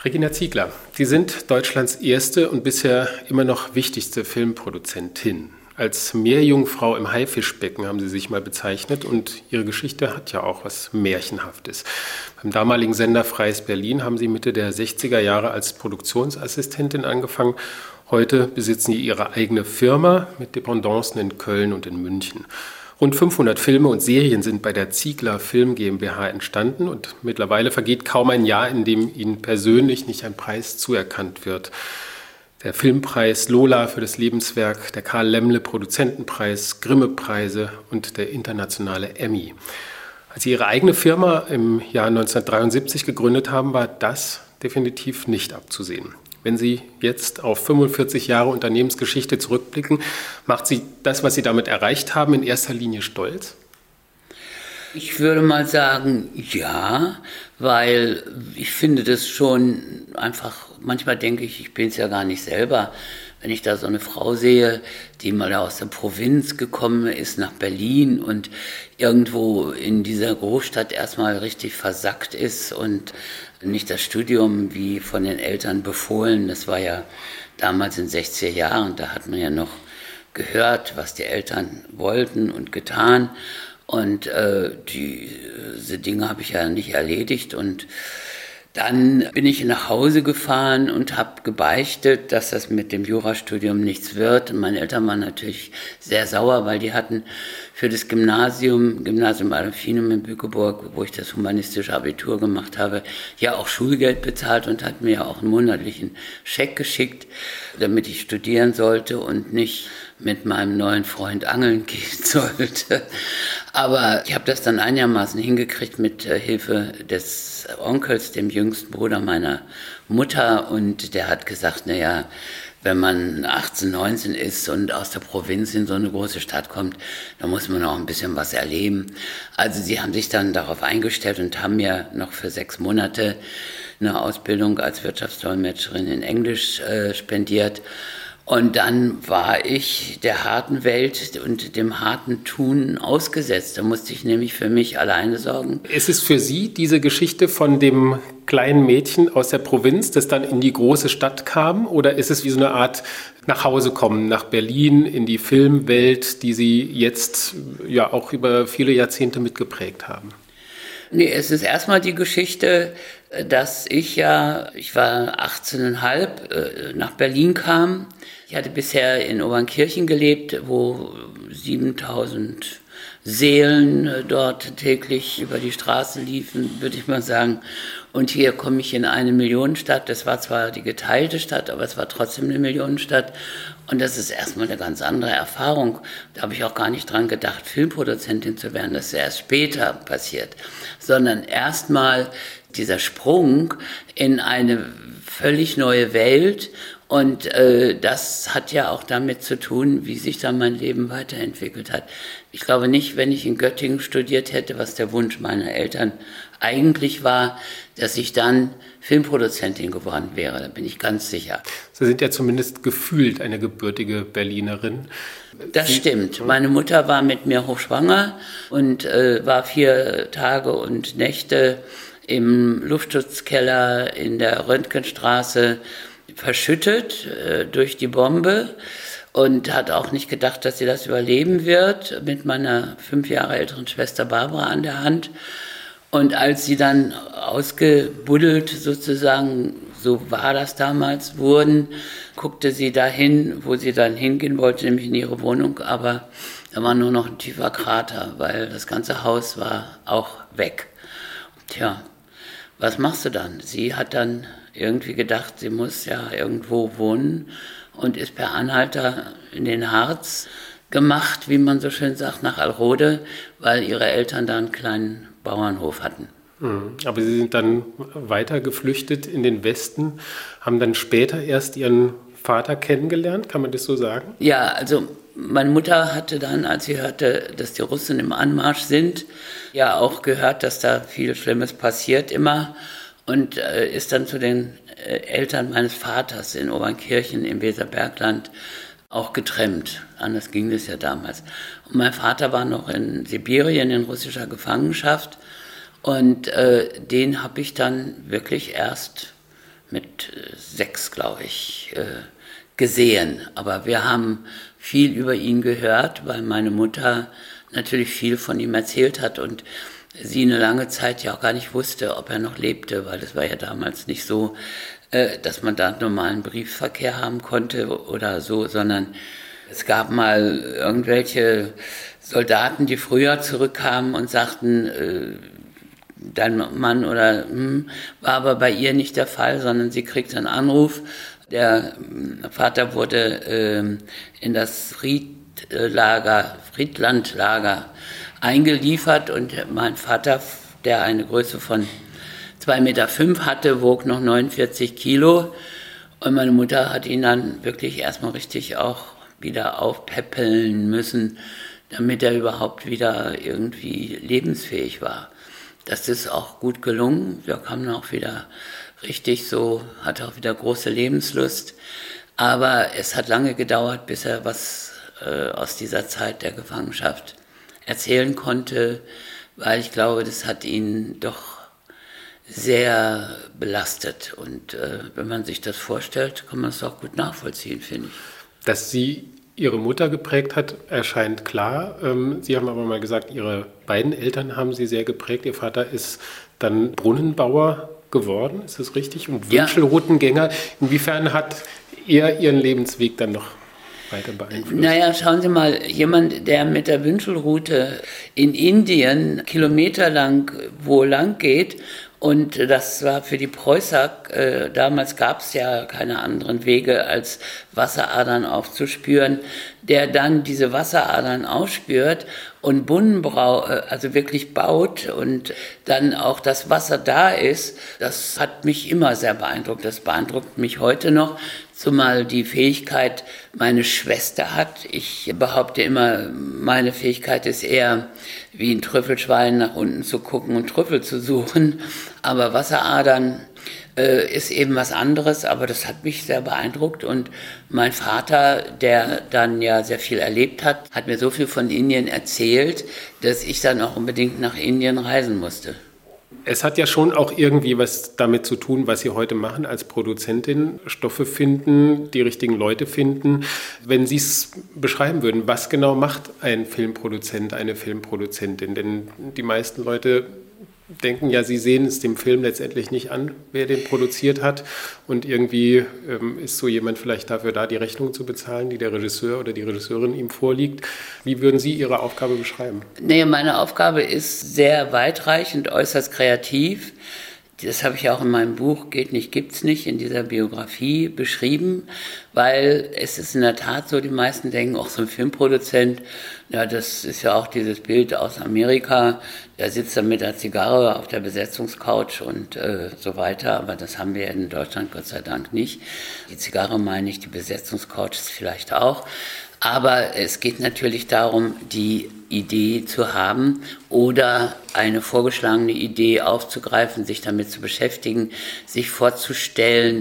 Regina Ziegler, Sie sind Deutschlands erste und bisher immer noch wichtigste Filmproduzentin. Als Meerjungfrau im Haifischbecken haben Sie sich mal bezeichnet und Ihre Geschichte hat ja auch was Märchenhaftes. Beim damaligen Sender Freies Berlin haben Sie Mitte der 60er Jahre als Produktionsassistentin angefangen. Heute besitzen Sie Ihre eigene Firma mit Dependancen in Köln und in München. Rund 500 Filme und Serien sind bei der Ziegler Film GmbH entstanden und mittlerweile vergeht kaum ein Jahr, in dem Ihnen persönlich nicht ein Preis zuerkannt wird. Der Filmpreis Lola für das Lebenswerk, der Karl Laemmle Produzentenpreis, Grimme-Preise und der internationale Emmy. Als Sie Ihre eigene Firma im Jahr 1973 gegründet haben, war das definitiv nicht abzusehen. Wenn Sie jetzt auf 45 Jahre Unternehmensgeschichte zurückblicken, macht Sie das, was Sie damit erreicht haben, in erster Linie stolz? Ich würde mal sagen, ja, weil ich finde das schon einfach, manchmal denke ich bin es ja gar nicht selber. Wenn ich da so eine Frau sehe, die mal aus der Provinz gekommen ist nach Berlin und irgendwo in dieser Großstadt erstmal richtig versackt ist und nicht das Studium wie von den Eltern befohlen, das war ja damals in den 60er Jahren, da hat man ja noch gehört, was die Eltern wollten und getan. Und diese Dinge habe ich ja nicht erledigt. Und dann bin ich nach Hause gefahren und habe gebeichtet, dass das mit dem Jurastudium nichts wird. Und meine Eltern waren natürlich sehr sauer, weil die hatten für das Gymnasium Adolfinum in Bückeburg, wo ich das humanistische Abitur gemacht habe, ja auch Schulgeld bezahlt und hat mir ja auch einen monatlichen Scheck geschickt, damit ich studieren sollte und nicht mit meinem neuen Freund angeln gehen sollte. Aber ich habe das dann einigermaßen hingekriegt mit Hilfe des Onkels, dem jüngsten Bruder meiner Mutter. Und der hat gesagt, naja, wenn man 18, 19 ist und aus der Provinz in so eine große Stadt kommt, dann muss man auch ein bisschen was erleben. Also sie haben sich dann darauf eingestellt und haben mir noch für 6 Monate eine Ausbildung als Wirtschaftsdolmetscherin in Englisch spendiert. Und dann war ich der harten Welt und dem harten Tun ausgesetzt. Da musste ich nämlich für mich alleine sorgen. Ist es für Sie diese Geschichte von dem kleinen Mädchen aus der Provinz, das dann in die große Stadt kam? Oder ist es wie so eine Art nach Hause kommen, nach Berlin, in die Filmwelt, die Sie jetzt ja auch über viele Jahrzehnte mitgeprägt haben? Nee, es ist erstmal die Geschichte, dass ich war 18,5, nach Berlin kam. Ich hatte bisher in Obernkirchen gelebt, wo 7000 Seelen dort täglich über die Straßen liefen, würde ich mal sagen. Und hier komme ich in eine Millionenstadt. Das war zwar die geteilte Stadt, aber es war trotzdem eine Millionenstadt. Und das ist erstmal eine ganz andere Erfahrung. Da habe ich auch gar nicht dran gedacht, Filmproduzentin zu werden. Das ist erst später passiert. Sondern erstmal dieser Sprung in eine völlig neue Welt. Und das hat ja auch damit zu tun, wie sich dann mein Leben weiterentwickelt hat. Ich glaube nicht, wenn ich in Göttingen studiert hätte, was der Wunsch meiner Eltern eigentlich war, dass ich dann Filmproduzentin geworden wäre. Da bin ich ganz sicher. Sie sind ja zumindest gefühlt eine gebürtige Berlinerin. Das stimmt. Meine Mutter war mit mir hochschwanger und war 4 Tage und Nächte im Luftschutzkeller in der Röntgenstraße verschüttet durch die Bombe und hat auch nicht gedacht, dass sie das überleben wird, mit meiner 5 Jahre älteren Schwester Barbara an der Hand. Und als sie dann ausgebuddelt sozusagen, so war das damals, wurden, guckte sie dahin, wo sie dann hingehen wollte, nämlich in ihre Wohnung, aber da war nur noch ein tiefer Krater, weil das ganze Haus war auch weg. Tja, was machst du dann? Sie hat dann irgendwie gedacht, sie muss ja irgendwo wohnen und ist per Anhalter in den Harz gemacht, wie man so schön sagt, nach Alrode, weil ihre Eltern da einen kleinen Bauernhof hatten. Aber Sie sind dann weiter geflüchtet in den Westen, haben dann später erst Ihren Vater kennengelernt, kann man das so sagen? Ja, also meine Mutter hatte dann, als sie hörte, dass die Russen im Anmarsch sind, ja auch gehört, dass da viel Schlimmes passiert immer und ist dann zu den Eltern meines Vaters in Obernkirchen im Weserbergland auch getrennt. Anders ging das ja damals. Und mein Vater war noch in Sibirien in russischer Gefangenschaft und den habe ich dann wirklich erst mit 6, glaube ich, gesehen. Aber wir haben viel über ihn gehört, weil meine Mutter natürlich viel von ihm erzählt hat und sie eine lange Zeit ja auch gar nicht wusste, ob er noch lebte, weil es war ja damals nicht so, dass man da normalen Briefverkehr haben konnte oder so, sondern es gab mal irgendwelche Soldaten, die früher zurückkamen und sagten, dein Mann war aber bei ihr nicht der Fall, sondern sie kriegte einen Anruf. Der Vater wurde in das Friedlandlager eingeliefert und mein Vater, der eine Größe von 2,5 Meter hatte, wog noch 49 Kilo und meine Mutter hat ihn dann wirklich erstmal richtig auch wieder aufpäppeln müssen, damit er überhaupt wieder irgendwie lebensfähig war. Das ist auch gut gelungen. Wir kamen auch wieder richtig so, hatte auch wieder große Lebenslust. Aber es hat lange gedauert, bis er was aus dieser Zeit der Gefangenschaft erzählen konnte, weil ich glaube, das hat ihn doch sehr belastet. Und wenn man sich das vorstellt, kann man es auch gut nachvollziehen, finde ich. Dass sie ihre Mutter geprägt hat, erscheint klar. Sie haben aber mal gesagt, Ihre beiden Eltern haben Sie sehr geprägt. Ihr Vater ist dann Brunnenbauer geworden, ist das richtig? Und Wünschelroutengänger. Inwiefern hat er Ihren Lebensweg dann noch weiter beeinflusst? Naja, schauen Sie mal, jemand, der mit der Wünschelroute in Indien kilometerlang wo lang geht, und das war für die Preußer, damals gab es ja keine anderen Wege, als Wasseradern aufzuspüren, der dann diese Wasseradern aufspürt und also wirklich baut und dann auch das Wasser da ist, das hat mich immer sehr beeindruckt. Das beeindruckt mich heute noch, zumal die Fähigkeit meine Schwester hat. Ich behaupte immer, meine Fähigkeit ist eher wie ein Trüffelschwein nach unten zu gucken und Trüffel zu suchen. Aber Wasseradern ist eben was anderes, aber das hat mich sehr beeindruckt. Und mein Vater, der dann ja sehr viel erlebt hat, hat mir so viel von Indien erzählt, dass ich dann auch unbedingt nach Indien reisen musste. Es hat ja schon auch irgendwie was damit zu tun, was Sie heute machen als Produzentin. Stoffe finden, die richtigen Leute finden. Wenn Sie es beschreiben würden, was genau macht ein Filmproduzent, eine Filmproduzentin? Denn die meisten Leute denken ja, sie sehen es dem Film letztendlich nicht an, wer den produziert hat. Und irgendwie ist so jemand vielleicht dafür da, die Rechnung zu bezahlen, die der Regisseur oder die Regisseurin ihm vorliegt. Wie würden Sie Ihre Aufgabe beschreiben? Nee, meine Aufgabe ist sehr weitreichend, äußerst kreativ. Das habe ich ja auch in meinem Buch Geht nicht, gibt's nicht, in dieser Biografie beschrieben, weil es ist in der Tat so, die meisten denken, auch so ein Filmproduzent, ja, das ist ja auch dieses Bild aus Amerika, der sitzt dann mit der Zigarre auf der Besetzungscouch und so weiter, aber das haben wir in Deutschland Gott sei Dank nicht. Die Zigarre meine ich, die Besetzungscouch ist vielleicht auch. Aber es geht natürlich darum, die Idee zu haben oder eine vorgeschlagene Idee aufzugreifen, sich damit zu beschäftigen, sich vorzustellen,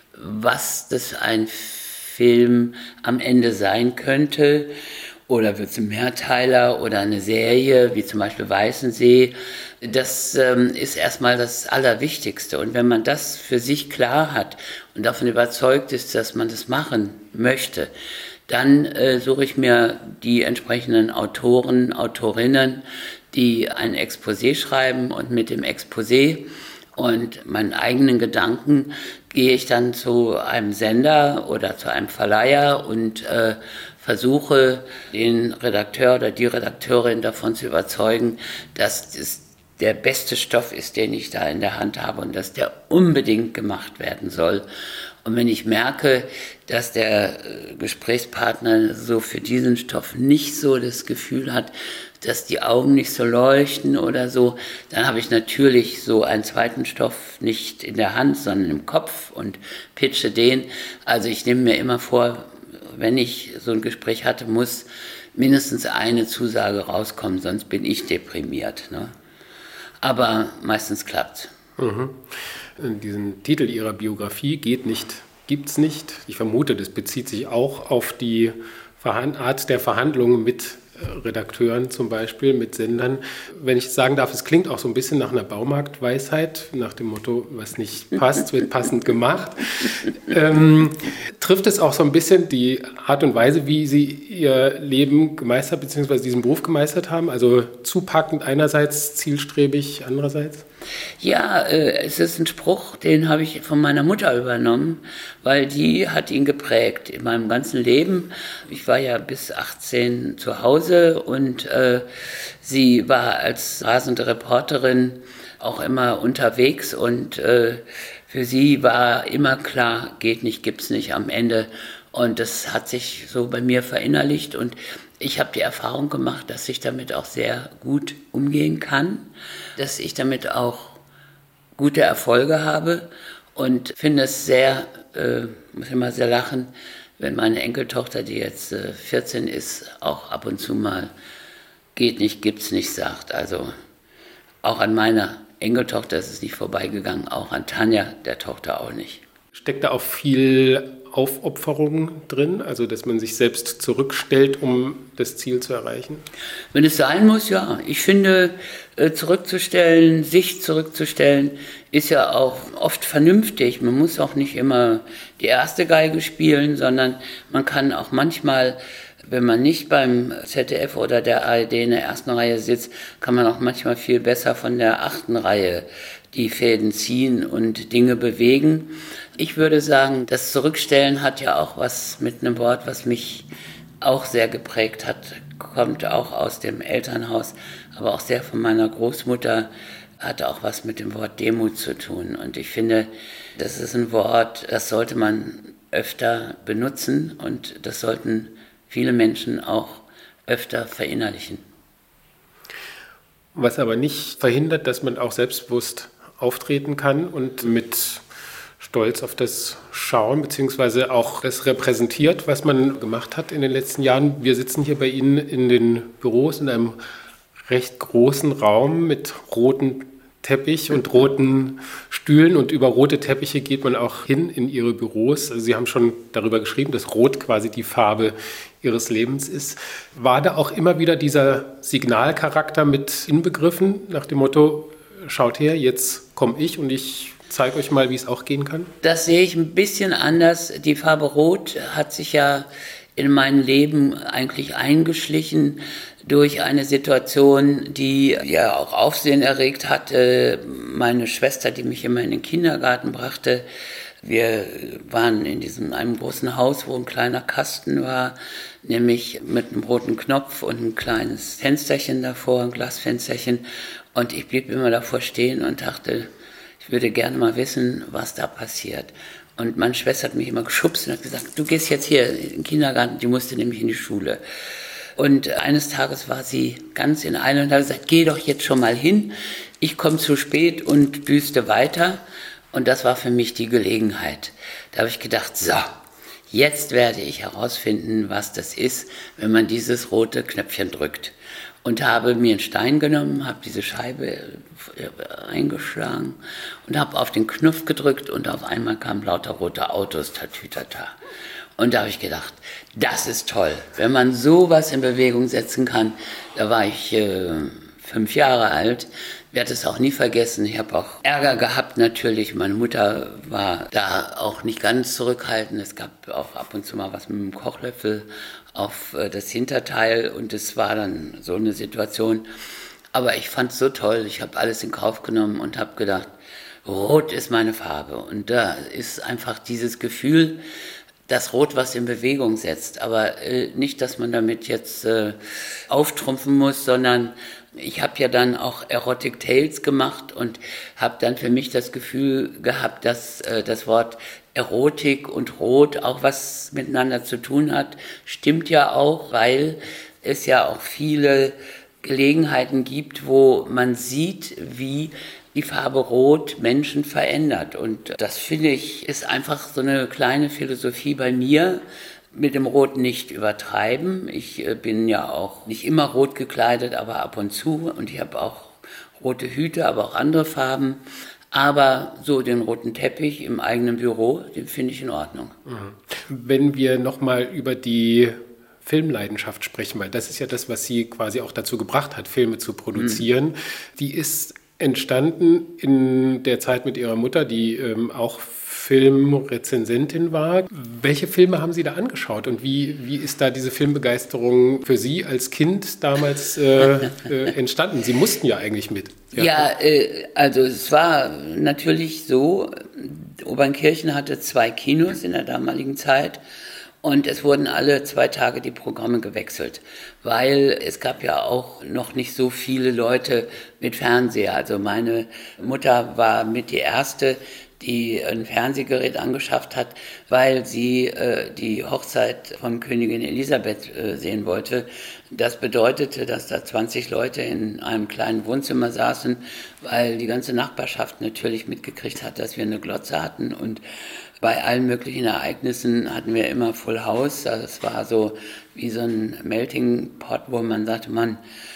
was das ein Film am Ende sein könnte. Oder wird es ein Mehrteiler oder eine Serie, wie zum Beispiel Weißensee. Das ist erstmal das Allerwichtigste. Und wenn man das für sich klar hat und davon überzeugt ist, dass man das machen möchte, dann suche ich mir die entsprechenden Autoren, Autorinnen, die ein Exposé schreiben und mit dem Exposé und meinen eigenen Gedanken gehe ich dann zu einem Sender oder zu einem Verleiher und versuche den Redakteur oder die Redakteurin davon zu überzeugen, dass es der beste Stoff ist, den ich da in der Hand habe und dass der unbedingt gemacht werden soll. Und wenn ich merke, dass der Gesprächspartner so für diesen Stoff nicht so das Gefühl hat, dass die Augen nicht so leuchten oder so, dann habe ich natürlich so einen zweiten Stoff nicht in der Hand, sondern im Kopf und pitche den. Also ich nehme mir immer vor, wenn ich so ein Gespräch hatte, muss mindestens eine Zusage rauskommen, sonst bin ich deprimiert, ne? Aber meistens klappt's. Mhm. Diesen Titel Ihrer Biografie, Geht nicht, gibt's nicht. Ich vermute, das bezieht sich auch auf die Art der Verhandlungen mit Redakteuren zum Beispiel, mit Sendern. Wenn ich sagen darf, es klingt auch so ein bisschen nach einer Baumarktweisheit, nach dem Motto, was nicht passt, wird passend gemacht. Trifft es auch so ein bisschen die Art und Weise, wie Sie Ihr Leben gemeistert, beziehungsweise diesen Beruf gemeistert haben? Also zupackend einerseits, zielstrebig andererseits? Ja, es ist ein Spruch, den habe ich von meiner Mutter übernommen, weil die hat ihn geprägt in meinem ganzen Leben. Ich war ja bis 18 zu Hause und sie war als rasende Reporterin auch immer unterwegs und für sie war immer klar, geht nicht, gibt's nicht am Ende. Und das hat sich so bei mir verinnerlicht und ich habe die Erfahrung gemacht, dass ich damit auch sehr gut umgehen kann, dass ich damit auch gute Erfolge habe und finde es sehr, muss immer sehr lachen, wenn meine Enkeltochter, die jetzt 14 ist, auch ab und zu mal geht nicht, gibt's nicht sagt. Also auch an meiner Enkeltochter ist es nicht vorbeigegangen, auch an Tanja, der Tochter, auch nicht. Steckt da auch viel Aufopferung drin, also dass man sich selbst zurückstellt, um das Ziel zu erreichen? Wenn es sein muss, ja. Ich finde, sich zurückzustellen, ist ja auch oft vernünftig. Man muss auch nicht immer die erste Geige spielen, sondern man kann auch manchmal, wenn man nicht beim ZDF oder der ARD in der ersten Reihe sitzt, kann man auch manchmal viel besser von der 8. Reihe die Fäden ziehen und Dinge bewegen. Ich würde sagen, das Zurückstellen hat ja auch was mit einem Wort, was mich auch sehr geprägt hat, kommt auch aus dem Elternhaus, aber auch sehr von meiner Großmutter, hat auch was mit dem Wort Demut zu tun. Und ich finde, das ist ein Wort, das sollte man öfter benutzen und das sollten viele Menschen auch öfter verinnerlichen. Was aber nicht verhindert, dass man auch selbstbewusst auftreten kann und mit Stolz auf das schauen, beziehungsweise auch das repräsentiert, was man gemacht hat in den letzten Jahren. Wir sitzen hier bei Ihnen in den Büros in einem recht großen Raum mit rotem Teppich und roten Stühlen und über rote Teppiche geht man auch hin in Ihre Büros. Also Sie haben schon darüber geschrieben, dass Rot quasi die Farbe Ihres Lebens ist. War da auch immer wieder dieser Signalcharakter mit inbegriffen, nach dem Motto, schaut her, jetzt komme ich und ich zeige euch mal, wie es auch gehen kann? Das sehe ich ein bisschen anders. Die Farbe Rot hat sich ja in mein Leben eigentlich eingeschlichen durch eine Situation, die ja auch Aufsehen erregt hatte. Meine Schwester, die mich immer in den Kindergarten brachte, wir waren in einem großen Haus, wo ein kleiner Kasten war, nämlich mit einem roten Knopf und ein kleines Fensterchen davor, ein Glasfensterchen. Und ich blieb immer davor stehen und dachte, ich würde gerne mal wissen, was da passiert. Und meine Schwester hat mich immer geschubst und hat gesagt, du gehst jetzt hier in den Kindergarten, die musste nämlich in die Schule. Und eines Tages war sie ganz in Eile und hat gesagt, geh doch jetzt schon mal hin, ich komme zu spät und düste weiter. Und das war für mich die Gelegenheit. Da habe ich gedacht, so, jetzt werde ich herausfinden, was das ist, wenn man dieses rote Knöpfchen drückt. Und habe mir einen Stein genommen, habe diese Scheibe eingeschlagen und habe auf den Knopf gedrückt und auf einmal kamen lauter rote Autos, tatütata. Und da habe ich gedacht, das ist toll, wenn man sowas in Bewegung setzen kann. Da war ich 5 Jahre alt, werde es auch nie vergessen. Ich habe auch Ärger gehabt natürlich. Meine Mutter war da auch nicht ganz zurückhaltend. Es gab auch ab und zu mal was mit dem Kochlöffel auf das Hinterteil und es war dann so eine Situation. Aber ich fand es so toll, ich habe alles in Kauf genommen und habe gedacht, Rot ist meine Farbe. Und da ist einfach dieses Gefühl, das Rot, was in Bewegung setzt. Aber nicht, dass man damit jetzt auftrumpfen muss, sondern ich habe ja dann auch Erotic Tales gemacht und habe dann für mich das Gefühl gehabt, dass das Wort Erotik und Rot auch was miteinander zu tun hat. Stimmt ja auch, weil es ja auch viele Gelegenheiten gibt, wo man sieht, wie die Farbe Rot Menschen verändert. Und das, finde ich, ist einfach so eine kleine Philosophie bei mir. Mit dem Rot nicht übertreiben. Ich bin ja auch nicht immer rot gekleidet, aber ab und zu. Und ich habe auch rote Hüte, aber auch andere Farben. Aber so den roten Teppich im eigenen Büro, den finde ich in Ordnung. Wenn wir nochmal über die Filmleidenschaft sprechen, weil das ist ja das, was Sie quasi auch dazu gebracht hat, Filme zu produzieren. Die ist entstanden in der Zeit mit Ihrer Mutter, die auch Filmrezensentin war. Welche Filme haben Sie da angeschaut und wie ist da diese Filmbegeisterung für Sie als Kind damals entstanden? Sie mussten ja eigentlich mit. Ja, also es war natürlich so, Obernkirchen hatte 2 Kinos in der damaligen Zeit. Und es wurden alle 2 Tage die Programme gewechselt, weil es gab ja auch noch nicht so viele Leute mit Fernseher. Also meine Mutter war mit die erste, die ein Fernsehgerät angeschafft hat, weil sie die Hochzeit von Königin Elisabeth sehen wollte. Das bedeutete, dass da 20 Leute in einem kleinen Wohnzimmer saßen, weil die ganze Nachbarschaft natürlich mitgekriegt hat, dass wir eine Glotze hatten, und bei allen möglichen Ereignissen hatten wir immer Full House. Also es war so wie so ein Melting Pot, wo man sagte, Mann,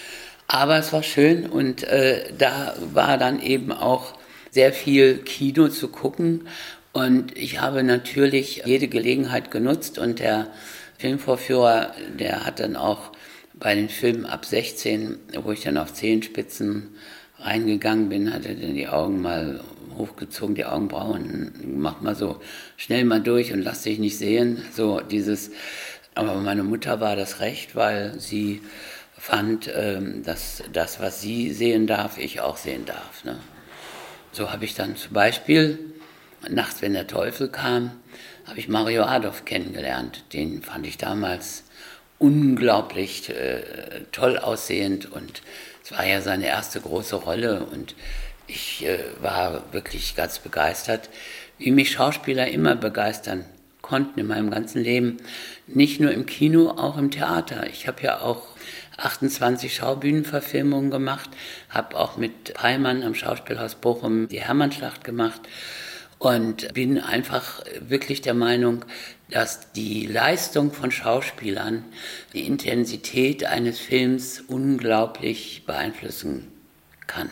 aber es war schön, und da war dann eben auch sehr viel Kino zu gucken, und ich habe natürlich jede Gelegenheit genutzt, und der Filmvorführer, der hat dann auch bei den Filmen ab 16, wo ich dann auf Zehenspitzen reingegangen bin, hat er dann die Augen mal hochgezogen, die Augenbrauen, mach mal so schnell mal durch und lass dich nicht sehen, so dieses. Aber meine Mutter war das recht, weil sie fand, dass das, was sie sehen darf, ich auch sehen darf, ne? So habe ich dann zum Beispiel, nachts, wenn der Teufel kam, habe ich Mario Adorf kennengelernt. Den fand ich damals unglaublich toll aussehend, und es war ja seine erste große Rolle, und ich war wirklich ganz begeistert, wie mich Schauspieler immer begeistern konnten in meinem ganzen Leben. Nicht nur im Kino, auch im Theater. Ich habe ja auch 28 Schaubühnenverfilmungen gemacht, habe auch mit Peimann am Schauspielhaus Bochum die Hermannschlacht gemacht und bin einfach wirklich der Meinung, dass die Leistung von Schauspielern die Intensität eines Films unglaublich beeinflussen kann.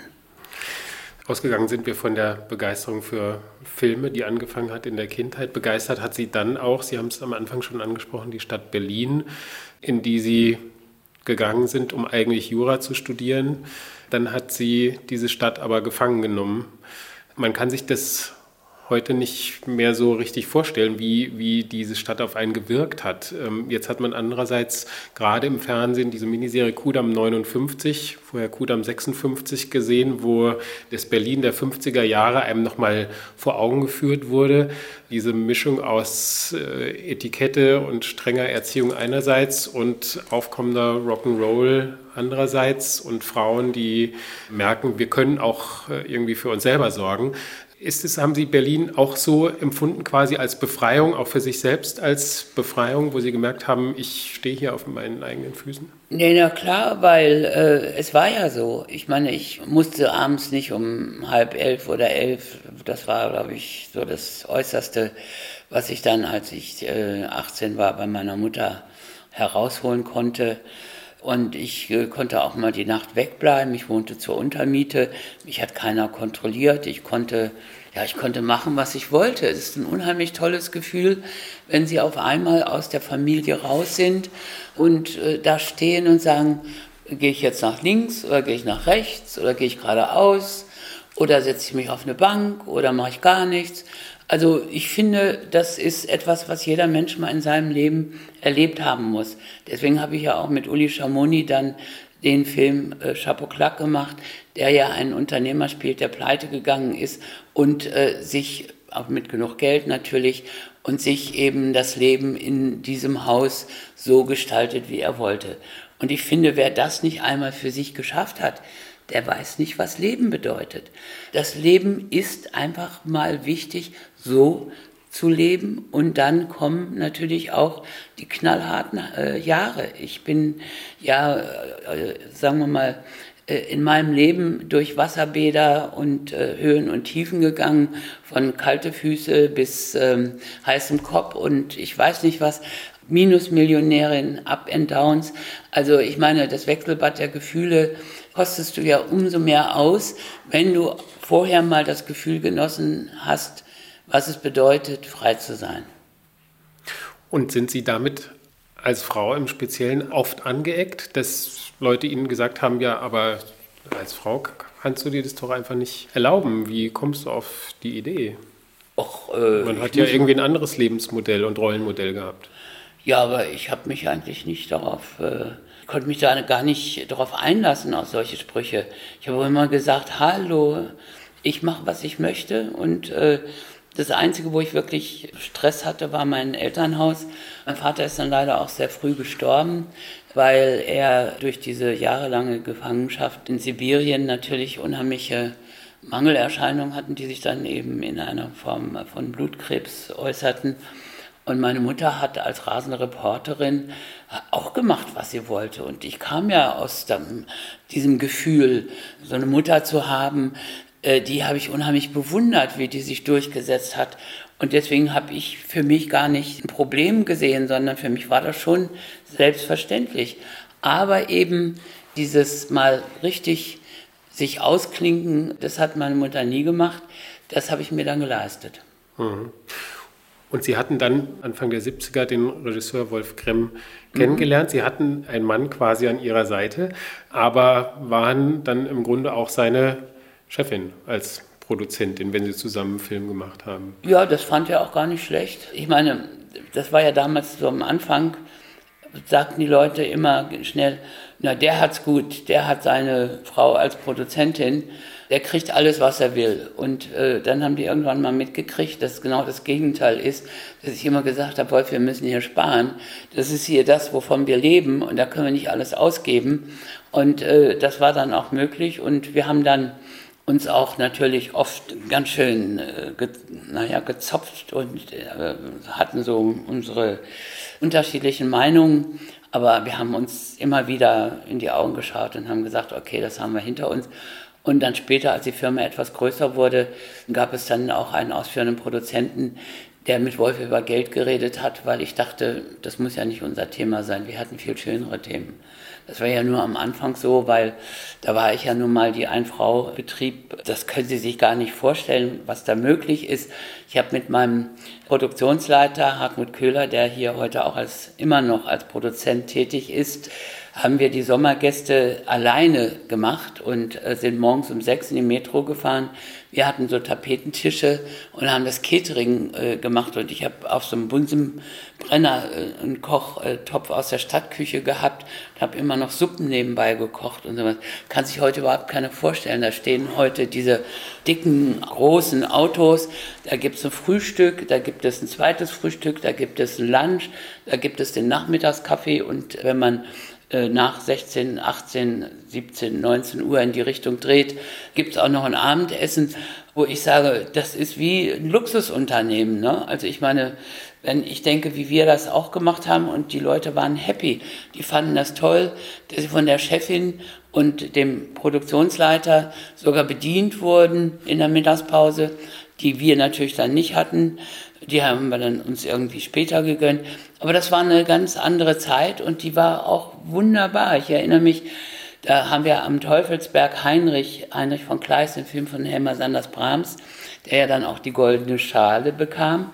Ausgegangen sind wir von der Begeisterung für Filme, die angefangen hat in der Kindheit. Begeistert hat Sie dann auch, Sie haben es am Anfang schon angesprochen, die Stadt Berlin, in die Sie gegangen sind, um eigentlich Jura zu studieren. Dann hat Sie diese Stadt aber gefangen genommen. Man kann sich das heute nicht mehr so richtig vorstellen, wie diese Stadt auf einen gewirkt hat. Jetzt hat man andererseits gerade im Fernsehen diese Miniserie Kudamm 59, vorher Kudamm 56 gesehen, wo das Berlin der 50er Jahre einem nochmal vor Augen geführt wurde. Diese Mischung aus Etikette und strenger Erziehung einerseits und aufkommender Rock'n'Roll andererseits und Frauen, die merken, wir können auch irgendwie für uns selber sorgen. Haben Sie Berlin auch so empfunden, quasi als Befreiung, auch für sich selbst als Befreiung, wo Sie gemerkt haben, ich stehe hier auf meinen eigenen Füßen? Nee, na klar, weil es war ja so. Ich meine, ich musste abends nicht um 10:30 oder 11, das war, glaube ich, so das Äußerste, was ich dann, als ich 18 war, bei meiner Mutter herausholen konnte. Und ich konnte auch mal die Nacht wegbleiben. Ich wohnte zur Untermiete. Mich hat keiner kontrolliert. Ich konnte machen, was ich wollte. Es ist ein unheimlich tolles Gefühl, wenn Sie auf einmal aus der Familie raus sind und da stehen und sagen, gehe ich jetzt nach links oder gehe ich nach rechts oder gehe ich geradeaus oder setze ich mich auf eine Bank oder mache ich gar nichts. Also ich finde, das ist etwas, was jeder Mensch mal in seinem Leben erlebt haben muss. Deswegen habe ich ja auch mit Uli Schamoni dann den Film Chapeau Claque gemacht, der ja einen Unternehmer spielt, der pleite gegangen ist und sich, auch mit genug Geld natürlich, und sich eben das Leben in diesem Haus so gestaltet, wie er wollte. Und ich finde, wer das nicht einmal für sich geschafft hat, der weiß nicht, was Leben bedeutet. Das Leben ist einfach mal wichtig, so zu leben, und dann kommen natürlich auch die knallharten Jahre. Ich bin sagen wir mal, in meinem Leben durch Wasserbäder und Höhen und Tiefen gegangen, von kalte Füße bis heißem Kopf und ich weiß nicht was, Minusmillionärin, Up and Downs. Also ich meine, das Wechselbad der Gefühle kostest du ja umso mehr aus, wenn du vorher mal das Gefühl genossen hast, was es bedeutet, frei zu sein. Und sind Sie damit als Frau im Speziellen oft angeeckt, dass Leute Ihnen gesagt haben, ja, aber als Frau kannst du dir das doch einfach nicht erlauben. Wie kommst du auf die Idee? Man hat ja irgendwie ein anderes Lebensmodell und Rollenmodell gehabt. Ja, aber ich habe mich eigentlich nicht ich konnte mich da gar nicht darauf einlassen auf solche Sprüche. Ich habe immer gesagt, hallo, ich mache, was ich möchte, und das Einzige, wo ich wirklich Stress hatte, war mein Elternhaus. Mein Vater ist dann leider auch sehr früh gestorben, weil er durch diese jahrelange Gefangenschaft in Sibirien natürlich unheimliche Mangelerscheinungen hatten, die sich dann eben in einer Form von Blutkrebs äußerten. Und meine Mutter hat als rasende Reporterin auch gemacht, was sie wollte. Und ich kam ja aus diesem Gefühl, so eine Mutter zu haben, die habe ich unheimlich bewundert, wie die sich durchgesetzt hat. Und deswegen habe ich für mich gar nicht ein Problem gesehen, sondern für mich war das schon selbstverständlich. Aber eben dieses mal richtig sich ausklinken, das hat meine Mutter nie gemacht. Das habe ich mir dann geleistet. Mhm. Und Sie hatten dann Anfang der 70er den Regisseur Wolf Kremm kennengelernt. Sie hatten einen Mann quasi an Ihrer Seite, aber waren dann im Grunde auch seine Chefin als Produzentin, wenn Sie zusammen einen Film gemacht haben. Ja, das fand er auch gar nicht schlecht. Ich meine, das war ja damals so am Anfang, sagten die Leute immer schnell, na, der hat's gut, der hat seine Frau als Produzentin, der kriegt alles, was er will. Und dann haben die irgendwann mal mitgekriegt, dass es genau das Gegenteil ist, dass ich immer gesagt habe, Wolf, wir müssen hier sparen. Das ist hier das, wovon wir leben, und da können wir nicht alles ausgeben. Und das war dann auch möglich, und wir haben dann uns auch natürlich oft ganz schön gezopft und hatten so unsere unterschiedlichen Meinungen. Aber wir haben uns immer wieder in die Augen geschaut und haben gesagt, okay, das haben wir hinter uns. Und dann später, als die Firma etwas größer wurde, gab es dann auch einen ausführenden Produzenten, der mit Wolf über Geld geredet hat, weil ich dachte, das muss ja nicht unser Thema sein. Wir hatten viel schönere Themen. Das war ja nur am Anfang so, weil da war ich ja nun mal die Ein-Frau-Betrieb. Das können Sie sich gar nicht vorstellen, was da möglich ist. Ich habe mit meinem Produktionsleiter Hartmut Köhler, der hier heute auch immer noch als Produzent tätig ist, haben wir die Sommergäste alleine gemacht und sind morgens um 6 in die Metro gefahren. Wir hatten so Tapetentische und haben das Catering gemacht, und ich habe auf so einem Bunsenbrenner einen Kochtopf aus der Stadtküche gehabt und habe immer noch Suppen nebenbei gekocht und sowas. Kann sich heute überhaupt keiner vorstellen. Da stehen heute diese dicken, großen Autos, da gibt es ein Frühstück, da gibt es ein zweites Frühstück, da gibt es ein Lunch, da gibt es den Nachmittagskaffee, und wenn man nach 16, 18, 17, 19 Uhr in die Richtung dreht, gibt es auch noch ein Abendessen, wo ich sage, das ist wie ein Luxusunternehmen. Ne? Also ich meine, wenn ich denke, wie wir das auch gemacht haben, und die Leute waren happy, die fanden das toll, dass sie von der Chefin und dem Produktionsleiter sogar bedient wurden in der Mittagspause, die wir natürlich dann nicht hatten. Die haben wir dann uns irgendwie später gegönnt. Aber das war eine ganz andere Zeit, und die war auch wunderbar. Ich erinnere mich, da haben wir am Teufelsberg Heinrich von Kleist, den Film von Helmer Sanders Brahms, der ja dann auch die Goldene Schale bekam,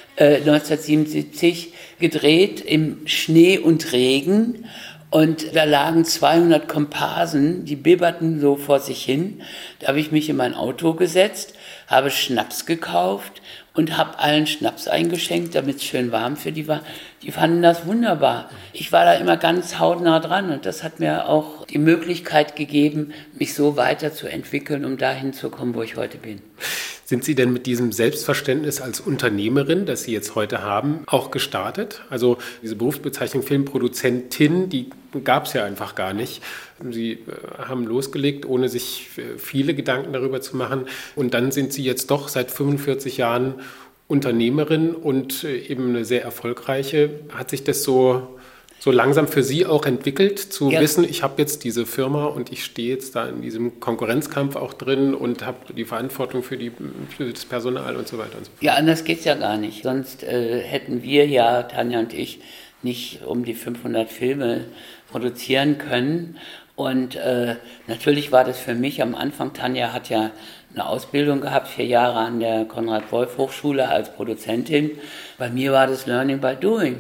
1977 gedreht im Schnee und Regen. Und da lagen 200 Komparsen, die bibberten so vor sich hin. Da habe ich mich in mein Auto gesetzt, habe Schnaps gekauft und habe allen Schnaps eingeschenkt, damit es schön warm für die war. Die fanden das wunderbar. Ich war da immer ganz hautnah dran, und das hat mir auch die Möglichkeit gegeben, mich so weiterzuentwickeln, um dahin zu kommen, wo ich heute bin. Sind Sie denn mit diesem Selbstverständnis als Unternehmerin, das Sie jetzt heute haben, auch gestartet? Also diese Berufsbezeichnung Filmproduzentin, die gab es ja einfach gar nicht. Sie haben losgelegt, ohne sich viele Gedanken darüber zu machen. Und dann sind Sie jetzt doch seit 45 Jahren Unternehmerin und eben eine sehr erfolgreiche. Hat sich das so langsam für Sie auch entwickelt, zu wissen, ich habe jetzt diese Firma und ich stehe jetzt da in diesem Konkurrenzkampf auch drin und habe die Verantwortung für das Personal und so weiter und so fort? Ja, anders geht es ja gar nicht. Sonst hätten wir ja, Tanja und ich, nicht um die 500 Filme produzieren können. Und natürlich war das für mich am Anfang, Tanja hat ja eine Ausbildung gehabt, 4 Jahre an der Konrad-Wolf-Hochschule als Produzentin. Bei mir war das Learning by Doing.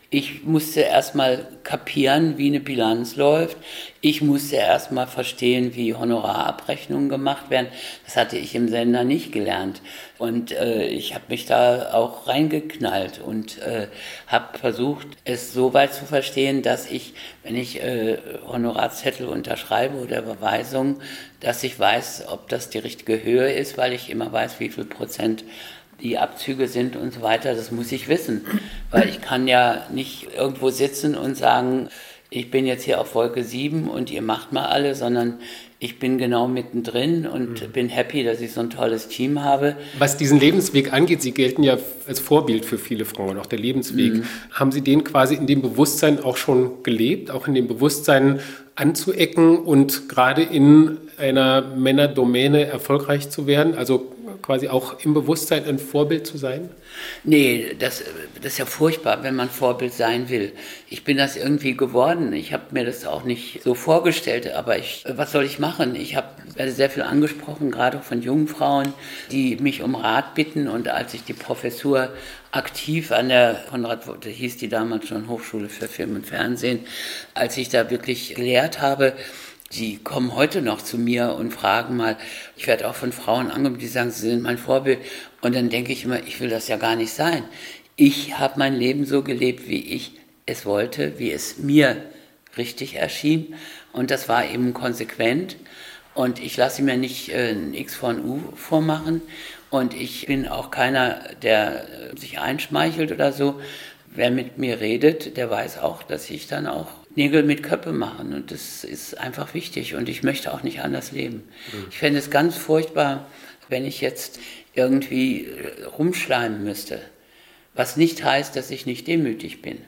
Ich musste erstmal kapieren, wie eine Bilanz läuft. Ich musste erstmal verstehen, wie Honorarabrechnungen gemacht werden. Das hatte ich im Sender nicht gelernt. Und ich habe mich da auch reingeknallt und habe versucht, es so weit zu verstehen, dass ich, wenn ich Honorarzettel unterschreibe oder Überweisungen, dass ich weiß, ob das die richtige Höhe ist, weil ich immer weiß, wie viel Prozent die Abzüge sind und so weiter. Das muss ich wissen, weil ich kann ja nicht irgendwo sitzen und sagen, ich bin jetzt hier auf Wolke 7 und ihr macht mal alle, sondern ich bin genau mittendrin und bin happy, dass ich so ein tolles Team habe. Was diesen Lebensweg angeht, Sie gelten ja als Vorbild für viele Frauen, auch der Lebensweg. Haben Sie den quasi in dem Bewusstsein auch schon gelebt, auch in dem Bewusstsein anzuecken und gerade in einer Männerdomäne erfolgreich zu werden? Also quasi auch im Bewusstsein ein Vorbild zu sein? Nee, das ist ja furchtbar, wenn man Vorbild sein will. Ich bin das irgendwie geworden. Ich habe mir das auch nicht so vorgestellt, aber was soll ich machen? Werde sehr viel angesprochen, gerade von jungen Frauen, die mich um Rat bitten. Und als ich die Professur aktiv an der hieß die damals schon Hochschule für Film und Fernsehen, als ich da wirklich gelehrt habe, die kommen heute noch zu mir und fragen mal, ich werde auch von Frauen angerufen, die sagen, sie sind mein Vorbild. Und dann denke ich immer, ich will das ja gar nicht sein. Ich habe mein Leben so gelebt, wie ich es wollte, wie es mir richtig erschien. Und das war eben konsequent. Und ich lasse mir nicht ein X von U vormachen. Und ich bin auch keiner, der sich einschmeichelt oder so. Wer mit mir redet, der weiß auch, dass ich dann auch Nägel mit Köppe mache. Und das ist einfach wichtig. Und ich möchte auch nicht anders leben. Ich fände es ganz furchtbar, wenn ich jetzt irgendwie rumschleimen müsste. Was nicht heißt, dass ich nicht demütig bin.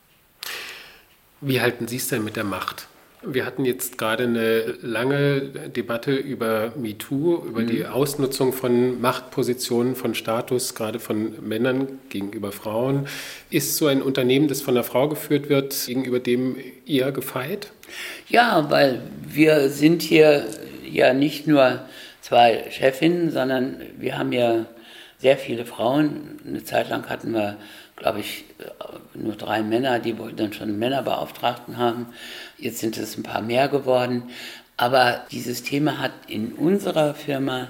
Wie halten Sie es denn mit der Macht? Wir hatten jetzt gerade eine lange Debatte über MeToo, über die Ausnutzung von Machtpositionen, von Status, gerade von Männern gegenüber Frauen. Ist so ein Unternehmen, das von einer Frau geführt wird, gegenüber dem eher gefeit? Ja, weil wir sind hier ja nicht nur zwei Chefinnen, sondern wir haben ja sehr viele Frauen. Eine Zeit lang hatten wir, glaube ich, nur 3 Männer, die dann schon einen Männerbeauftragten haben. Jetzt sind es ein paar mehr geworden. Aber dieses Thema hat in unserer Firma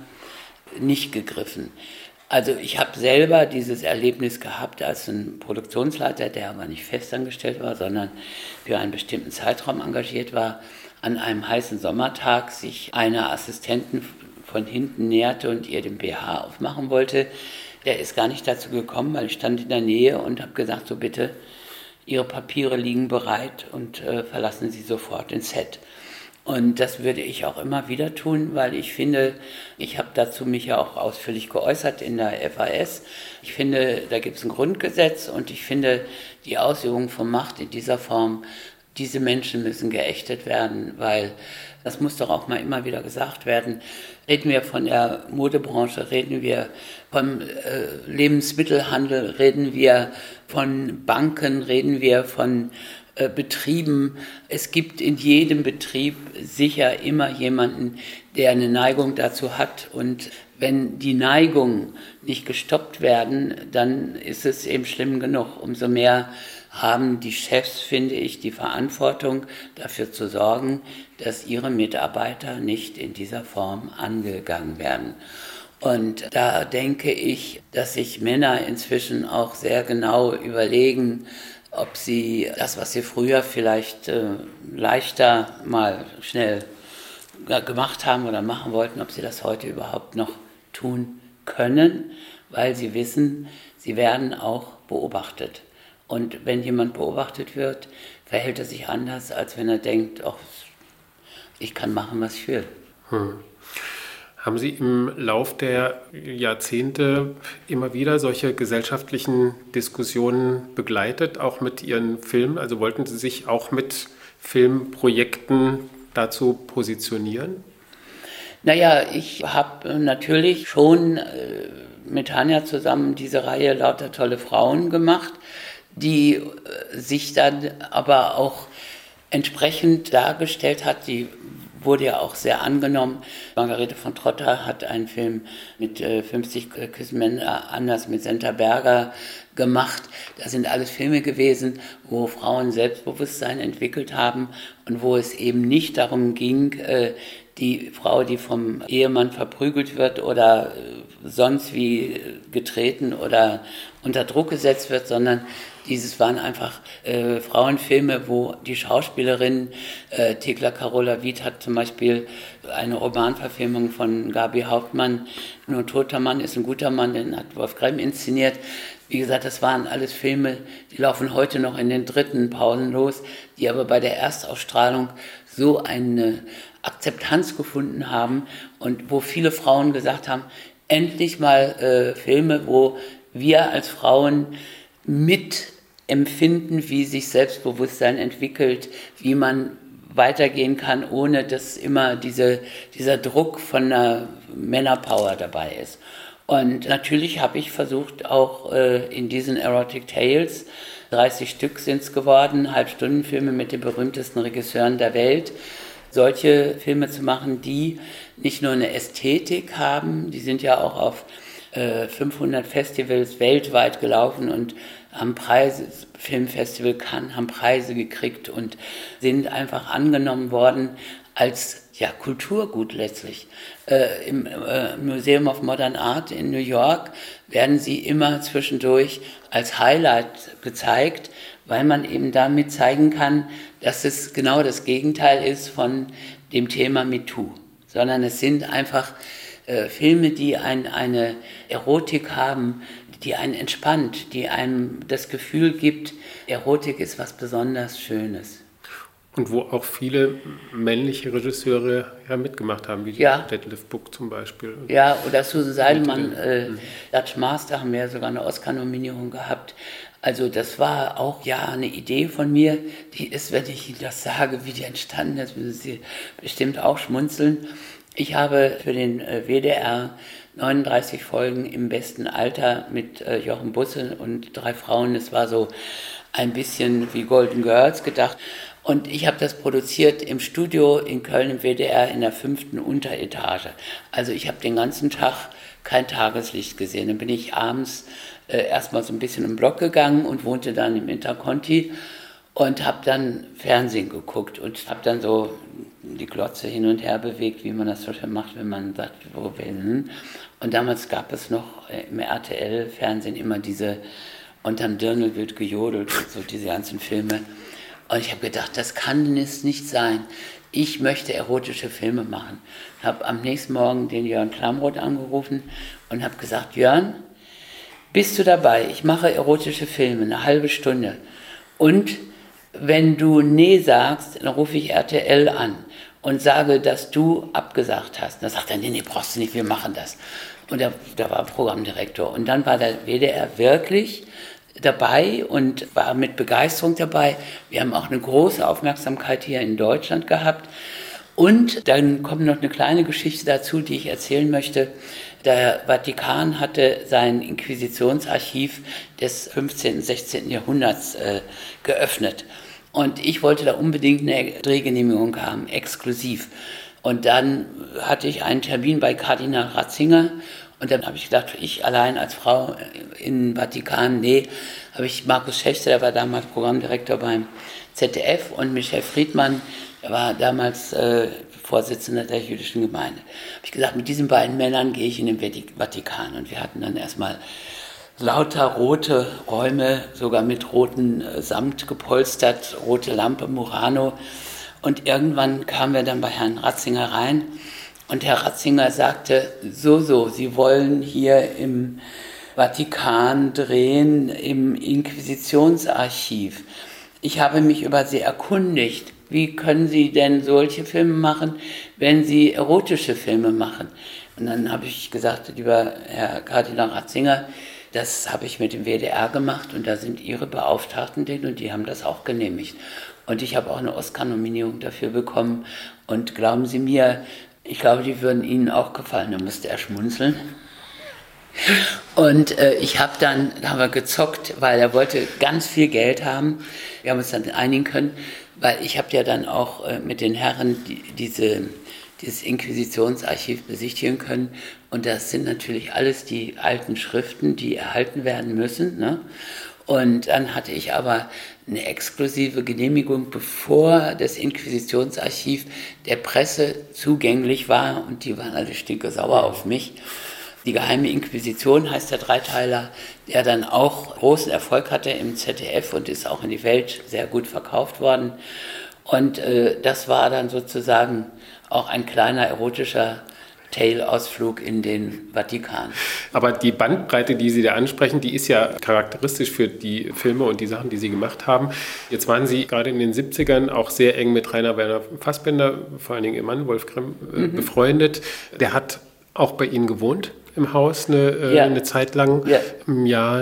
nicht gegriffen. Also ich habe selber dieses Erlebnis gehabt als ein Produktionsleiter, der aber nicht festangestellt war, sondern für einen bestimmten Zeitraum engagiert war, an einem heißen Sommertag sich einer Assistentin von hinten näherte und ihr den BH aufmachen wollte. Der ist gar nicht dazu gekommen, weil ich stand in der Nähe und habe gesagt, so bitte, Ihre Papiere liegen bereit und verlassen Sie sofort den Set. Und das würde ich auch immer wieder tun, weil ich finde, ich habe dazu mich ja auch ausführlich geäußert in der FAS. Ich finde, da gibt es ein Grundgesetz und ich finde, die Ausübung von Macht in dieser Form, diese Menschen müssen geächtet werden, weil das muss doch auch mal immer wieder gesagt werden. Reden wir von der Modebranche, reden wir vom Lebensmittelhandel, reden wir von Banken, reden wir von Betrieben. Es gibt in jedem Betrieb sicher immer jemanden, der eine Neigung dazu hat. Und wenn die Neigungen nicht gestoppt werden, dann ist es eben schlimm genug. Umso mehr haben die Chefs, finde ich, die Verantwortung, dafür zu sorgen, dass ihre Mitarbeiter nicht in dieser Form angegangen werden. Und da denke ich, dass sich Männer inzwischen auch sehr genau überlegen, ob sie das, was sie früher vielleicht leichter mal schnell gemacht haben oder machen wollten, ob sie das heute überhaupt noch tun können, weil sie wissen, sie werden auch beobachtet. Und wenn jemand beobachtet wird, verhält er sich anders, als wenn er denkt, ach, ich kann machen, was ich will. Haben Sie im Lauf der Jahrzehnte immer wieder solche gesellschaftlichen Diskussionen begleitet, auch mit Ihren Filmen? Also wollten Sie sich auch mit Filmprojekten dazu positionieren? Naja, ich habe natürlich schon mit Tanja zusammen diese Reihe Lauter tolle Frauen gemacht, die sich dann aber auch entsprechend dargestellt hat, die wurde ja auch sehr angenommen. Margarete von Trotta hat einen Film mit 50 Küssen Männer anders mit Senta Berger gemacht. Das sind alles Filme gewesen, wo Frauen Selbstbewusstsein entwickelt haben und wo es eben nicht darum ging, die Frau, die vom Ehemann verprügelt wird oder sonst wie getreten oder unter Druck gesetzt wird, sondern dieses waren einfach Frauenfilme, wo die Schauspielerin Thekla Carola Wied hat zum Beispiel eine Romanverfilmung von Gabi Hauptmann, Nur ein toter Mann ist ein guter Mann, den hat Wolf Gremm inszeniert. Wie gesagt, das waren alles Filme, die laufen heute noch in den dritten Pausen los, die aber bei der Erstausstrahlung so eine Akzeptanz gefunden haben und wo viele Frauen gesagt haben, endlich mal Filme, wo wir als Frauen mitempfinden, wie sich Selbstbewusstsein entwickelt, wie man weitergehen kann, ohne dass immer dieser Druck von einer Männerpower dabei ist. Und natürlich habe ich versucht, auch in diesen Erotic Tales, 30 Stück sind es geworden, Halbstundenfilme mit den berühmtesten Regisseuren der Welt, solche Filme zu machen, die nicht nur eine Ästhetik haben, die sind ja auch auf 500 Festivals weltweit gelaufen und haben Preise, Filmfestival Cannes, haben Preise gekriegt und sind einfach angenommen worden als Kulturgut letztlich. Im Museum of Modern Art in New York werden sie immer zwischendurch als Highlight gezeigt, weil man eben damit zeigen kann, dass es genau das Gegenteil ist von dem Thema MeToo, sondern es sind einfach Filme, die eine Erotik haben, die einen entspannt, die einem das Gefühl gibt, Erotik ist was besonders Schönes. Und wo auch viele männliche Regisseure mitgemacht haben, wie Detlef Buck zum Beispiel. Ja, oder Susan Seidelmann, Dutch Master haben ja sogar eine Oscar-Nominierung gehabt. Also das war auch eine Idee von mir, die ist, wenn ich das sage, wie die entstanden ist, müssen Sie bestimmt auch schmunzeln. Ich habe für den WDR 39 Folgen im besten Alter mit Jochen Busse und 3 Frauen, das war so ein bisschen wie Golden Girls gedacht. Und ich habe das produziert im Studio in Köln im WDR in der 5. Unteretage. Also ich habe den ganzen Tag kein Tageslicht gesehen. Dann bin ich abends erstmal so ein bisschen im Block gegangen und wohnte dann im Interconti und habe dann Fernsehen geguckt und habe dann so die Glotze hin und her bewegt, wie man das so schön macht, wenn man sagt, wo wir hin. Und damals gab es noch im RTL-Fernsehen immer diese Unterm Dirndl wird gejodelt, so diese ganzen Filme. Und ich habe gedacht, das kann es nicht sein. Ich möchte erotische Filme machen. Ich habe am nächsten Morgen den Jörn Klamroth angerufen und habe gesagt, Jörn, bist du dabei? Ich mache erotische Filme, eine halbe Stunde. Und wenn du nee sagst, dann rufe ich RTL an und sage, dass du abgesagt hast. Dann sagt er, nee, brauchst du nicht, wir machen das. Und da war Programmdirektor. Und dann war der WDR wirklich dabei und war mit Begeisterung dabei. Wir haben auch eine große Aufmerksamkeit hier in Deutschland gehabt. Und dann kommt noch eine kleine Geschichte dazu, die ich erzählen möchte. Der Vatikan hatte sein Inquisitionsarchiv des 15. und 16. Jahrhunderts geöffnet. Und ich wollte da unbedingt eine Drehgenehmigung haben, exklusiv. Und dann hatte ich einen Termin bei Kardinal Ratzinger. Und dann habe ich gedacht, ich allein als Frau im Vatikan, habe ich Markus Schächter, der war damals Programmdirektor beim ZDF, und Michel Friedmann, der war damals Vorsitzender der jüdischen Gemeinde. Habe ich gesagt, mit diesen beiden Männern gehe ich in den Vatikan. Und wir hatten dann erstmal lauter rote Räume, sogar mit rotem Samt gepolstert, rote Lampe, Murano. Und irgendwann kamen wir dann bei Herrn Ratzinger rein. Und Herr Ratzinger sagte, Sie wollen hier im Vatikan drehen, im Inquisitionsarchiv. Ich habe mich über Sie erkundigt. Wie können Sie denn solche Filme machen, wenn Sie erotische Filme machen? Und dann habe ich gesagt, lieber Herr Kardinal Ratzinger, das habe ich mit dem WDR gemacht und da sind Ihre Beauftragten drin und die haben das auch genehmigt. Und ich habe auch eine Oscar-Nominierung dafür bekommen. Und glauben Sie mir, ich glaube, die würden Ihnen auch gefallen. Da musste er schmunzeln. Und da haben wir gezockt, weil er wollte ganz viel Geld haben. Wir haben uns dann einigen können, weil ich habe ja dann auch mit den Herren dieses Inquisitionsarchiv besichtigen können. Und das sind natürlich alles die alten Schriften, die erhalten werden müssen, ne? Und dann hatte ich aber eine exklusive Genehmigung, bevor das Inquisitionsarchiv der Presse zugänglich war. Und die waren alle stinkesauer auf mich. Die Geheime Inquisition heißt der Dreiteiler, der dann auch großen Erfolg hatte im ZDF und ist auch in die Welt sehr gut verkauft worden. Und das war dann sozusagen auch ein kleiner erotischer Teilausflug in den Vatikan. Aber die Bandbreite, die Sie da ansprechen, die ist ja charakteristisch für die Filme und die Sachen, die Sie gemacht haben. Jetzt waren Sie gerade in den 70ern auch sehr eng mit Rainer Werner Fassbinder, vor allen Dingen Ihr Mann Wolf Grimm, befreundet. Der hat auch bei Ihnen gewohnt im Haus eine Zeit lang. Ja. Im Jahr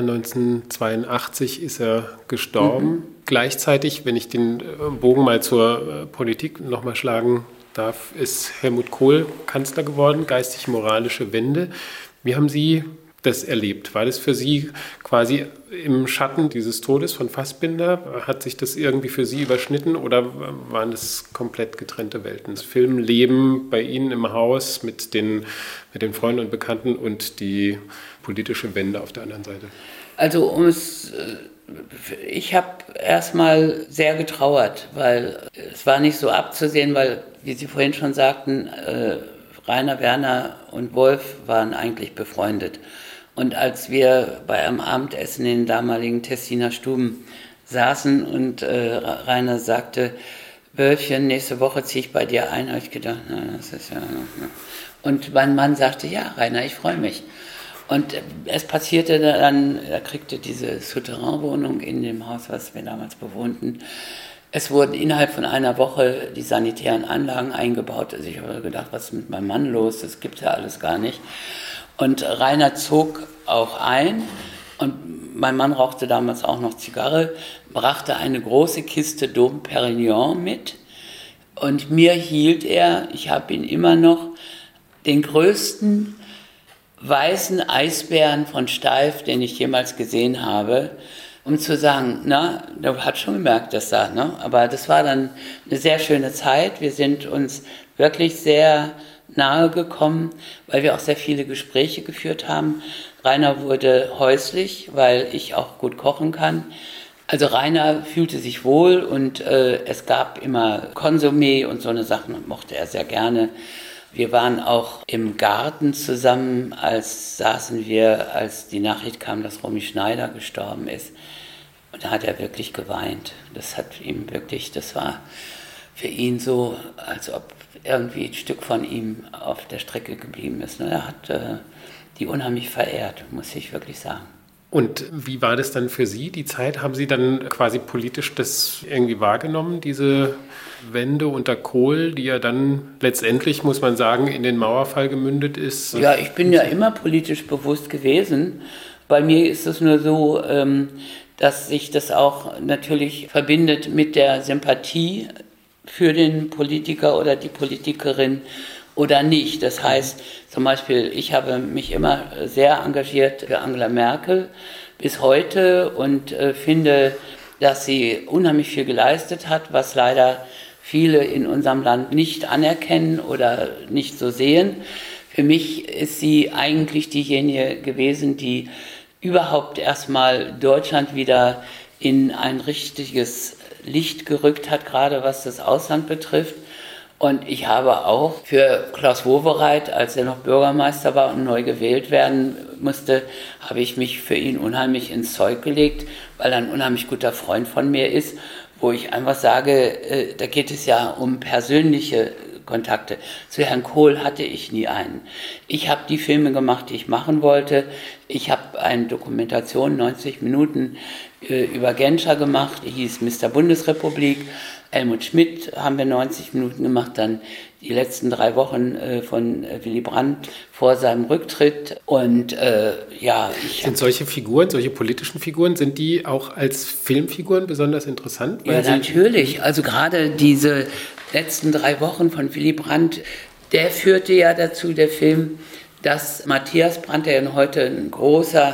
1982 ist er gestorben. Gleichzeitig, wenn ich den Bogen mal zur Politik nochmal schlagen darf, ist Helmut Kohl Kanzler geworden, geistig-moralische Wende. Wie haben Sie das erlebt? War das für Sie quasi im Schatten dieses Todes von Fassbinder? Hat sich das irgendwie für Sie überschnitten oder waren das komplett getrennte Welten? Das Filmleben bei Ihnen im Haus mit den Freunden und Bekannten und die politische Wende auf der anderen Seite? Also ich habe erstmal sehr getrauert, weil es war nicht so abzusehen, weil, wie Sie vorhin schon sagten, Rainer Werner und Wolf waren eigentlich befreundet. Und als wir bei einem Abendessen in den damaligen Tessiner Stuben saßen und Rainer sagte, Wölfchen, nächste Woche ziehe ich bei dir ein, habe ich gedacht, na, das ist ja... Und mein Mann sagte, ja, Rainer, ich freue mich. Und es passierte dann, er kriegte diese Souterrain-Wohnung in dem Haus, was wir damals bewohnten. Es wurden innerhalb von einer Woche die sanitären Anlagen eingebaut. Also ich habe gedacht, was ist mit meinem Mann los? Das gibt es ja alles gar nicht. Und Rainer zog auch ein und mein Mann rauchte damals auch noch Zigarre, brachte eine große Kiste Dom Perignon mit und mir hielt er, ich habe ihn immer noch, den größten weißen Eisbären von Steiff, den ich jemals gesehen habe, um zu sagen, na, du hast schon gemerkt, dass da, ne? Aber das war dann eine sehr schöne Zeit. Wir sind uns wirklich sehr nahe gekommen, weil wir auch sehr viele Gespräche geführt haben. Rainer wurde häuslich, weil ich auch gut kochen kann. Also Rainer fühlte sich wohl und es gab immer Konsumé und so eine Sachen mochte er sehr gerne. Wir waren auch im Garten zusammen, als die Nachricht kam, dass Romy Schneider gestorben ist. Und da hat er wirklich geweint. Das war für ihn so, als ob irgendwie ein Stück von ihm auf der Strecke geblieben ist. Er hat die unheimlich verehrt, muss ich wirklich sagen. Und wie war das dann für Sie, die Zeit? Haben Sie dann quasi politisch das irgendwie wahrgenommen, diese Wende unter Kohl, die ja dann letztendlich, muss man sagen, in den Mauerfall gemündet ist? Ja, ich bin ja immer politisch bewusst gewesen. Bei mir ist es nur so, dass sich das auch natürlich verbindet mit der Sympathie für den Politiker oder die Politikerin oder nicht. Das heißt, zum Beispiel, ich habe mich immer sehr engagiert für Angela Merkel bis heute und finde, dass sie unheimlich viel geleistet hat, was leider viele in unserem Land nicht anerkennen oder nicht so sehen. Für mich ist sie eigentlich diejenige gewesen, die überhaupt erstmal Deutschland wieder in ein richtiges Licht gerückt hat, gerade was das Ausland betrifft. Und ich habe auch für Klaus Wowereit, als er noch Bürgermeister war und neu gewählt werden musste, habe ich mich für ihn unheimlich ins Zeug gelegt, weil er ein unheimlich guter Freund von mir ist, wo ich einfach sage, da geht es ja um persönliche Kontakte. Zu Herrn Kohl hatte ich nie einen. Ich habe die Filme gemacht, die ich machen wollte. Ich habe eine Dokumentation, 90 Minuten, über Genscher gemacht, die hieß Mr. Bundesrepublik. Helmut Schmidt haben wir 90 Minuten gemacht, dann die letzten 3 Wochen von Willy Brandt vor seinem Rücktritt. Und sind solche Figuren, solche politischen Figuren, sind die auch als Filmfiguren besonders interessant? Ja, natürlich. Also gerade diese letzten 3 Wochen von Willy Brandt, der führte ja dazu, der Film, dass Matthias Brandt, der heute ein großer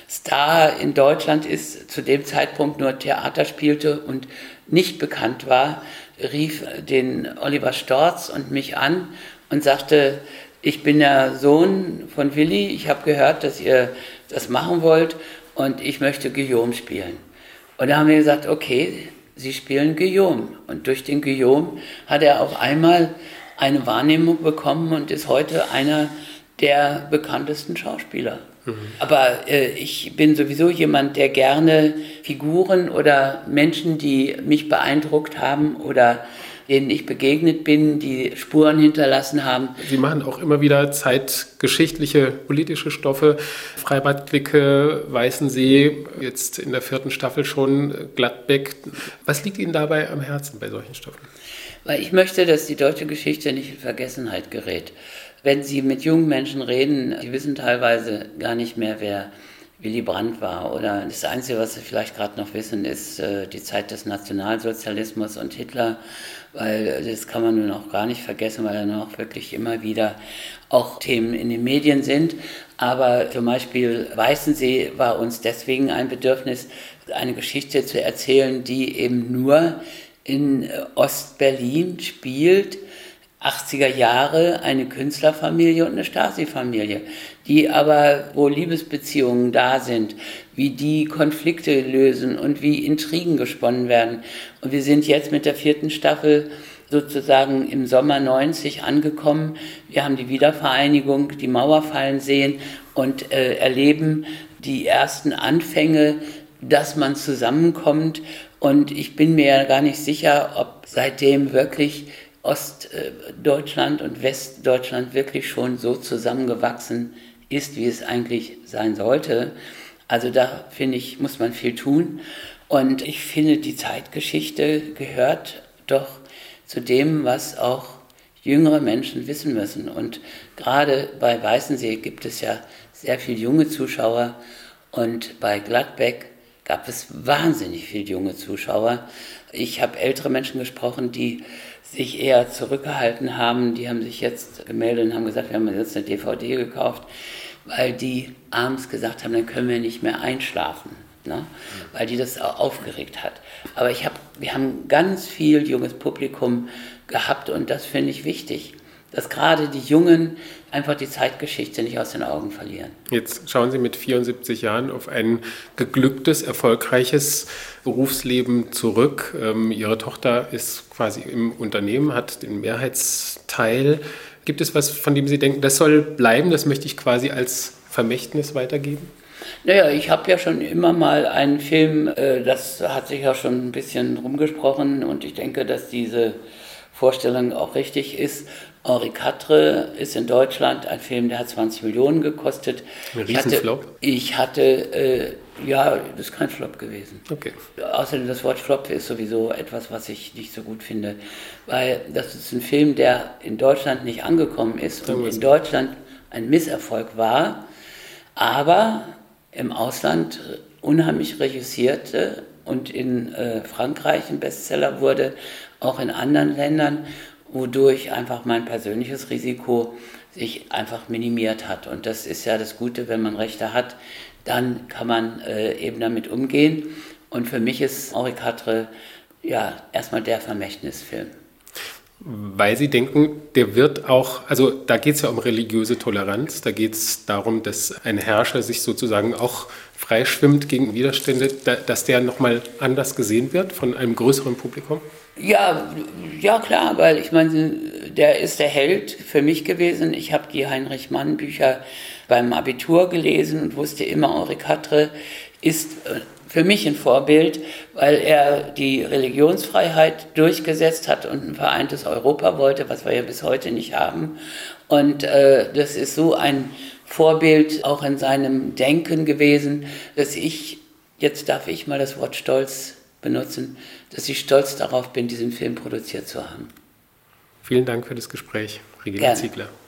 Star in Deutschland ist, zu dem Zeitpunkt nur Theater spielte und nicht bekannt war, rief den Oliver Storz und mich an und sagte, ich bin der Sohn von Willi, ich habe gehört, dass ihr das machen wollt und ich möchte Guillaume spielen. Und da haben wir gesagt, okay, Sie spielen Guillaume. Und durch den Guillaume hat er auf einmal eine Wahrnehmung bekommen und ist heute einer der bekanntesten Schauspieler. Aber ich bin sowieso jemand, der gerne Figuren oder Menschen, die mich beeindruckt haben oder denen ich begegnet bin, die Spuren hinterlassen haben. Sie machen auch immer wieder zeitgeschichtliche, politische Stoffe. Freibad-Clique, Weißensee, jetzt in der 4. Staffel schon, Gladbeck. Was liegt Ihnen dabei am Herzen bei solchen Stoffen? Weil ich möchte, dass die deutsche Geschichte nicht in Vergessenheit gerät. Wenn Sie mit jungen Menschen reden, die wissen teilweise gar nicht mehr, wer Willy Brandt war. Oder das Einzige, was sie vielleicht gerade noch wissen, ist die Zeit des Nationalsozialismus und Hitler, weil das kann man nun auch gar nicht vergessen, weil da noch wirklich immer wieder auch Themen in den Medien sind. Aber zum Beispiel Weißensee war uns deswegen ein Bedürfnis, eine Geschichte zu erzählen, die eben nur in Ostberlin spielt, 80er Jahre, eine Künstlerfamilie und eine Stasi-Familie, die aber, wo Liebesbeziehungen da sind, wie die Konflikte lösen und wie Intrigen gesponnen werden. Und wir sind jetzt mit der 4. Staffel sozusagen im Sommer 90 angekommen. Wir haben die Wiedervereinigung, die Mauer fallen sehen und erleben die ersten Anfänge, dass man zusammenkommt. Und ich bin mir ja gar nicht sicher, ob seitdem wirklich Ostdeutschland und Westdeutschland wirklich schon so zusammengewachsen ist, wie es eigentlich sein sollte. Also da, finde ich, muss man viel tun. Und ich finde, die Zeitgeschichte gehört doch zu dem, was auch jüngere Menschen wissen müssen. Und gerade bei Weißensee gibt es ja sehr viele junge Zuschauer und bei Gladbeck gab es wahnsinnig viele junge Zuschauer. Ich habe ältere Menschen gesprochen, die sich eher zurückgehalten haben. Die haben sich jetzt gemeldet und haben gesagt, wir haben jetzt eine DVD gekauft, weil die abends gesagt haben, dann können wir nicht mehr einschlafen, ne? Weil die das auch aufgeregt hat. Aber wir haben ganz viel junges Publikum gehabt und das finde ich wichtig, dass gerade die Jungen einfach die Zeitgeschichte nicht aus den Augen verlieren. Jetzt schauen Sie mit 74 Jahren auf ein geglücktes, erfolgreiches Berufsleben zurück. Ihre Tochter ist quasi im Unternehmen, hat den Mehrheitsteil. Gibt es was, von dem Sie denken, das soll bleiben, das möchte ich quasi als Vermächtnis weitergeben? Naja, ich habe ja schon immer mal einen Film, das hat sich ja schon ein bisschen rumgesprochen und ich denke, dass diese Vorstellung auch richtig ist. Henri Quatre ist in Deutschland ein Film, der hat 20 Millionen gekostet. Ein Riesenflop? Ja, das ist kein Flop gewesen. Okay. Außerdem das Wort Flop ist sowieso etwas, was ich nicht so gut finde, weil das ist ein Film, der in Deutschland nicht angekommen ist und in Deutschland ein Misserfolg war, aber im Ausland unheimlich reüssierte und in Frankreich ein Bestseller wurde, auch in anderen Ländern, wodurch einfach mein persönliches Risiko sich einfach minimiert hat. Und das ist ja das Gute, wenn man Rechte hat, dann kann man eben damit umgehen. Und für mich ist Henri Quatre ja erstmal der Vermächtnisfilm. Weil Sie denken, der wird auch, also da geht es ja um religiöse Toleranz, da geht es darum, dass ein Herrscher sich sozusagen auch freischwimmt gegen Widerstände, dass der nochmal anders gesehen wird von einem größeren Publikum? Ja, klar, weil ich meine, der ist der Held für mich gewesen. Ich habe die Heinrich Mann Bücher beim Abitur gelesen und wusste immer, Henri Quatre ist für mich ein Vorbild, weil er die Religionsfreiheit durchgesetzt hat und ein vereintes Europa wollte, was wir ja bis heute nicht haben. Und das ist so ein Vorbild auch in seinem Denken gewesen, dass jetzt darf ich mal das Wort Stolz benutzen, dass ich stolz darauf bin, diesen Film produziert zu haben. Vielen Dank für das Gespräch, Regina Ziegler.